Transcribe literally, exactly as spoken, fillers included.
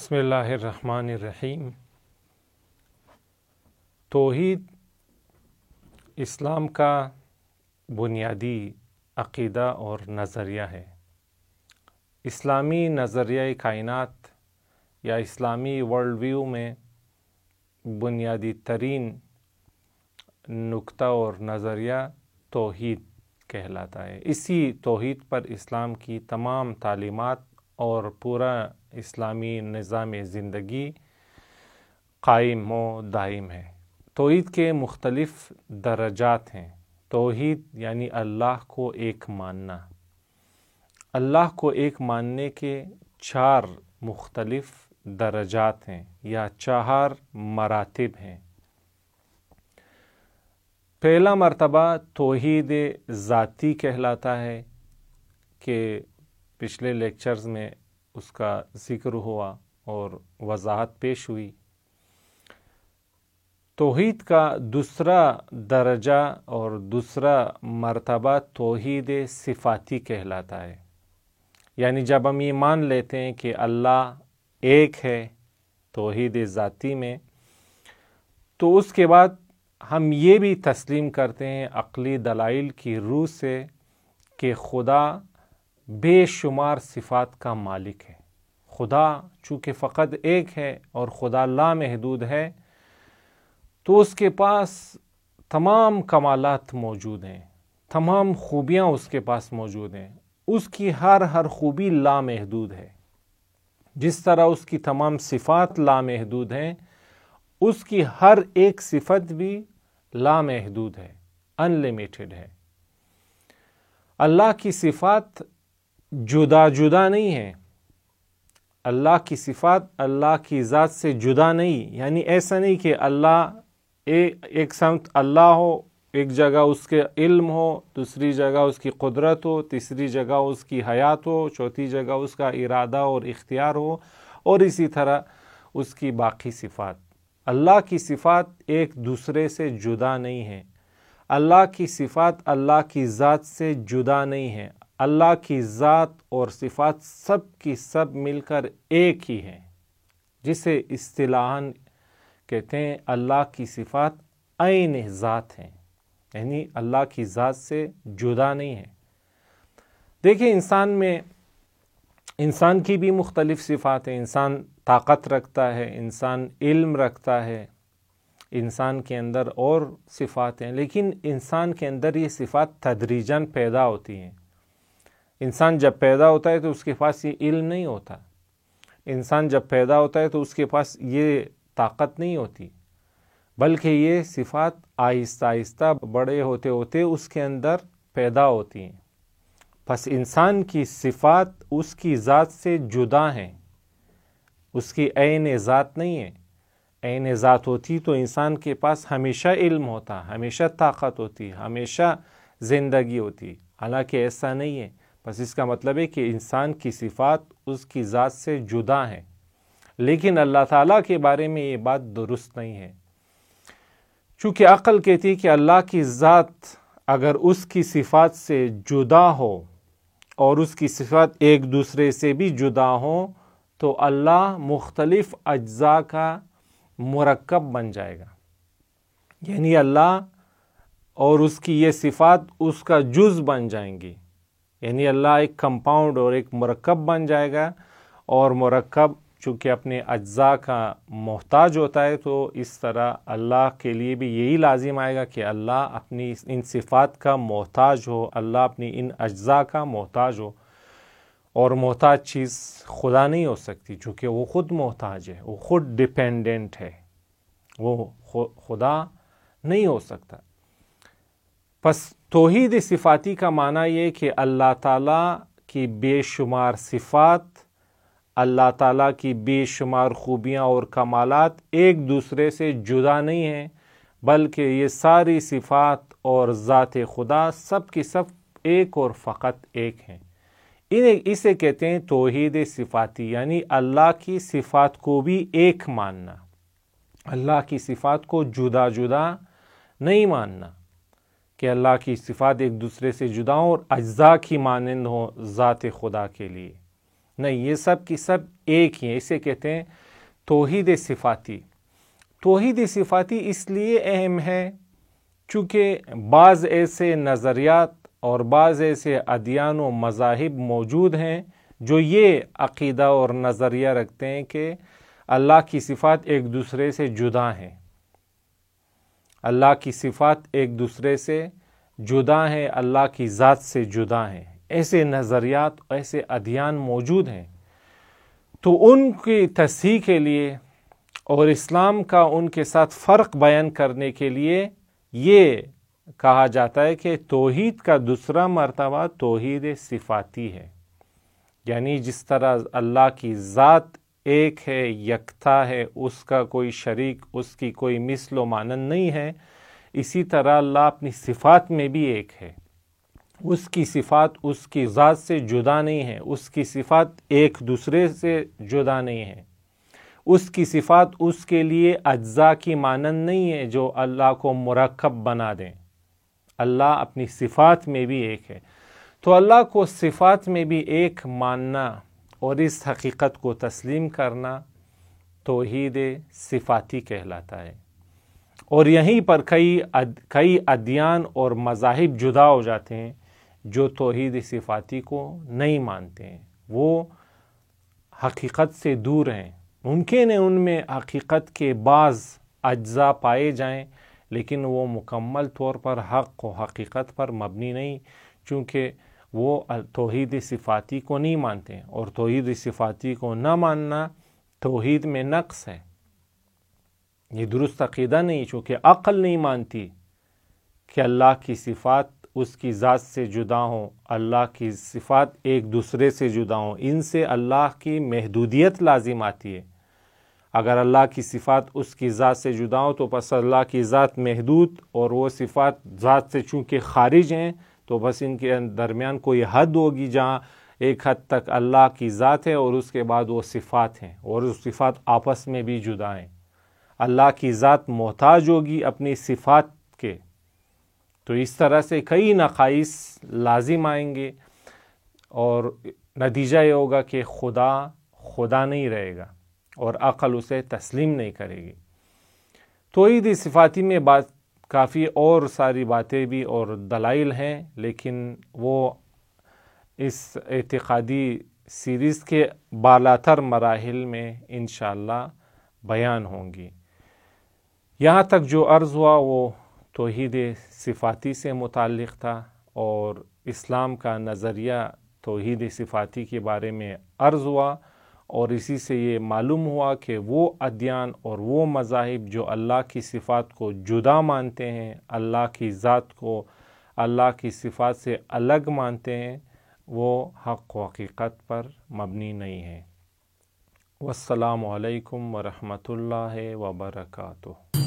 بسم اللہ الرحمن الرحیم۔ توحید اسلام کا بنیادی عقیدہ اور نظریہ ہے۔ اسلامی نظریہ کائنات یا اسلامی ورلڈ ویو میں بنیادی ترین نقطہ اور نظریہ توحید کہلاتا ہے۔ اسی توحید پر اسلام کی تمام تعلیمات اور پورا اسلامی نظام زندگی قائم و دائم ہے۔ توحید کے مختلف درجات ہیں۔ توحید یعنی اللہ کو ایک ماننا۔ اللہ کو ایک ماننے کے چار مختلف درجات ہیں یا چار مراتب ہیں۔ پہلا مرتبہ توحید ذاتی کہلاتا ہے کہ پچھلے لیکچرز میں اس کا ذکر ہوا اور وضاحت پیش ہوئی۔ توحید کا دوسرا درجہ اور دوسرا مرتبہ توحید صفاتی کہلاتا ہے، یعنی جب ہم یہ مان لیتے ہیں کہ اللہ ایک ہے توحید ذاتی میں، تو اس کے بعد ہم یہ بھی تسلیم کرتے ہیں عقلی دلائل کی روح سے کہ خدا بے شمار صفات کا مالک ہے۔ خدا چونکہ فقط ایک ہے اور خدا لامحدود ہے، تو اس کے پاس تمام کمالات موجود ہیں، تمام خوبیاں اس کے پاس موجود ہیں۔ اس کی ہر ہر خوبی لامحدود ہے۔ جس طرح اس کی تمام صفات لامحدود ہیں، اس کی ہر ایک صفت بھی لامحدود ہے، ان لمیٹڈ ہے۔ اللہ کی صفات جدا جدا نہیں ہیں۔ اللہ کی صفات اللہ کی ذات سے جدا نہیں، یعنی ایسا نہیں کہ اللہ ایک سمت اللہ ہو، ایک جگہ اس کے علم ہو، دوسری جگہ اس کی قدرت ہو، تیسری جگہ اس کی حیات ہو، چوتھی جگہ اس کا ارادہ اور اختیار ہو، اور اسی طرح اس کی باقی صفات۔ اللہ کی صفات ایک دوسرے سے جدا نہیں ہیں۔ اللہ کی صفات اللہ کی ذات سے جدا نہیں ہیں۔ اللہ کی ذات اور صفات سب کی سب مل کر ایک ہی ہیں، جسے اصطلاحاً کہتے ہیں اللہ کی صفات عین ذات ہیں، یعنی اللہ کی ذات سے جدا نہیں ہیں۔ دیکھیں، انسان میں انسان کی بھی مختلف صفات ہیں۔ انسان طاقت رکھتا ہے، انسان علم رکھتا ہے، انسان کے اندر اور صفات ہیں، لیکن انسان کے اندر یہ صفات تدریجاً پیدا ہوتی ہیں۔ انسان جب پیدا ہوتا ہے تو اس کے پاس یہ علم نہیں ہوتا۔ انسان جب پیدا ہوتا ہے تو اس کے پاس یہ طاقت نہیں ہوتی، بلکہ یہ صفات آہستہ آہستہ بڑے ہوتے ہوتے اس کے اندر پیدا ہوتی ہیں۔ پس انسان کی صفات اس کی ذات سے جدا ہیں، اس کی عین ذات نہیں ہے۔ عین ذات ہوتی تو انسان کے پاس ہمیشہ علم ہوتا، ہمیشہ طاقت ہوتی، ہمیشہ زندگی ہوتی، حالانکہ ایسا نہیں ہے۔ بس اس کا مطلب ہے کہ انسان کی صفات اس کی ذات سے جدا ہیں، لیکن اللہ تعالیٰ کے بارے میں یہ بات درست نہیں ہے۔ چونکہ عقل کہتی ہے کہ اللہ کی ذات اگر اس کی صفات سے جدا ہو اور اس کی صفات ایک دوسرے سے بھی جدا ہوں تو اللہ مختلف اجزاء کا مرکب بن جائے گا، یعنی اللہ اور اس کی یہ صفات اس کا جز بن جائیں گی، یعنی اللہ ایک کمپاؤنڈ اور ایک مرکب بن جائے گا، اور مرکب چونکہ اپنے اجزاء کا محتاج ہوتا ہے تو اس طرح اللہ کے لیے بھی یہی لازم آئے گا کہ اللہ اپنی ان صفات کا محتاج ہو، اللہ اپنی ان اجزاء کا محتاج ہو، اور محتاج چیز خدا نہیں ہو سکتی، چونکہ وہ خود محتاج ہے، وہ خود ڈیپینڈنٹ ہے، وہ خدا نہیں ہو سکتا۔ پس توحید صفاتی کا معنی یہ کہ اللہ تعالیٰ کی بے شمار صفات، اللہ تعالیٰ کی بے شمار خوبیاں اور کمالات ایک دوسرے سے جدا نہیں ہیں، بلکہ یہ ساری صفات اور ذات خدا سب کی سب ایک اور فقط ایک ہیں۔ انہیں اسے کہتے ہیں توحید صفاتی، یعنی اللہ کی صفات کو بھی ایک ماننا، اللہ کی صفات کو جدا جدا نہیں ماننا کہ اللہ کی صفات ایک دوسرے سے جدا ہوں اور اجزاء کی مانند ہوں ذات خدا کے لیے۔ نہیں، یہ سب کی سب ایک ہی ہیں. اسے کہتے ہیں توحید صفاتی. توحید صفاتی اس لیے اہم ہے چونکہ بعض ایسے نظریات اور بعض ایسے ادیان و مذاہب موجود ہیں جو یہ عقیدہ اور نظریہ رکھتے ہیں کہ اللہ کی صفات ایک دوسرے سے جدا ہیں. اللہ کی صفات ایک دوسرے سے جدا ہیں، اللہ کی ذات سے جدا ہیں. ایسے نظریات، ایسے ادیان موجود ہیں. تو ان کی تصحیح کے لیے اور اسلام کا ان کے ساتھ فرق بیان کرنے کے لیے یہ کہا جاتا ہے کہ توحید کا دوسرا مرتبہ توحید صفاتی ہے. یعنی جس طرح اللہ کی ذات ایک ہے، یکتا ہے، اس کا کوئی شریک، اس کی کوئی مثل و مانند نہیں ہے، اسی طرح اللہ اپنی صفات میں بھی ایک ہے. اس کی صفات اس کی ذات سے جدا نہیں ہے، اس کی صفات ایک دوسرے سے جدا نہیں ہے. اس کی صفات اس کے لیے اجزاء کی مانند نہیں ہے جو اللہ کو مرکب بنا دیں. اللہ اپنی صفات میں بھی ایک ہے. تو اللہ کو صفات میں بھی ایک ماننا اور اس حقیقت کو تسلیم کرنا توحید صفاتی کہلاتا ہے. اور یہیں پر کئی اد کئی ادیان اور مذاہب جدا ہو جاتے ہیں جو توحید صفاتی کو نہیں مانتے ہیں، وہ حقیقت سے دور ہیں. ممکن ہے ان میں حقیقت کے بعض اجزاء پائے جائیں لیکن وہ مکمل طور پر حق و حقیقت پر مبنی نہیں، چونکہ وہ توحید صفاتی کو نہیں مانتے ہیں. اور توحید صفاتی کو نہ ماننا توحید میں نقص ہے، یہ درست عقیدہ نہیں، چونکہ عقل نہیں مانتی کہ اللہ کی صفات اس کی ذات سے جدا ہوں، اللہ کی صفات ایک دوسرے سے جدا ہوں. ان سے اللہ کی محدودیت لازم آتی ہے. اگر اللہ کی صفات اس کی ذات سے جدا ہوں تو بس اللہ کی ذات محدود، اور وہ صفات ذات سے چونکہ خارج ہیں تو بس ان کے درمیان کوئی حد ہوگی جہاں ایک حد تک اللہ کی ذات ہے اور اس کے بعد وہ صفات ہیں، اور وہ صفات آپس میں بھی جدا ہیں. اللہ کی ذات محتاج ہوگی اپنی صفات کے. تو اس طرح سے کئی نقائص لازم آئیں گے اور نتیجہ یہ ہوگا کہ خدا خدا نہیں رہے گا اور عقل اسے تسلیم نہیں کرے گی. توحید صفاتی میں بات کافی اور ساری باتیں بھی اور دلائل ہیں، لیکن وہ اس اعتقادی سیریز کے بالاتر مراحل میں انشاءاللہ بیان ہوں گی. یہاں تک جو عرض ہوا وہ توحید صفاتی سے متعلق تھا، اور اسلام کا نظریہ توحید صفاتی کے بارے میں عرض ہوا، اور اسی سے یہ معلوم ہوا کہ وہ ادیان اور وہ مذاہب جو اللہ کی صفات کو جدا مانتے ہیں، اللہ کی ذات کو اللہ کی صفات سے الگ مانتے ہیں، وہ حق و حقیقت پر مبنی نہیں ہیں. والسلام علیکم ورحمۃ اللہ وبرکاتہ.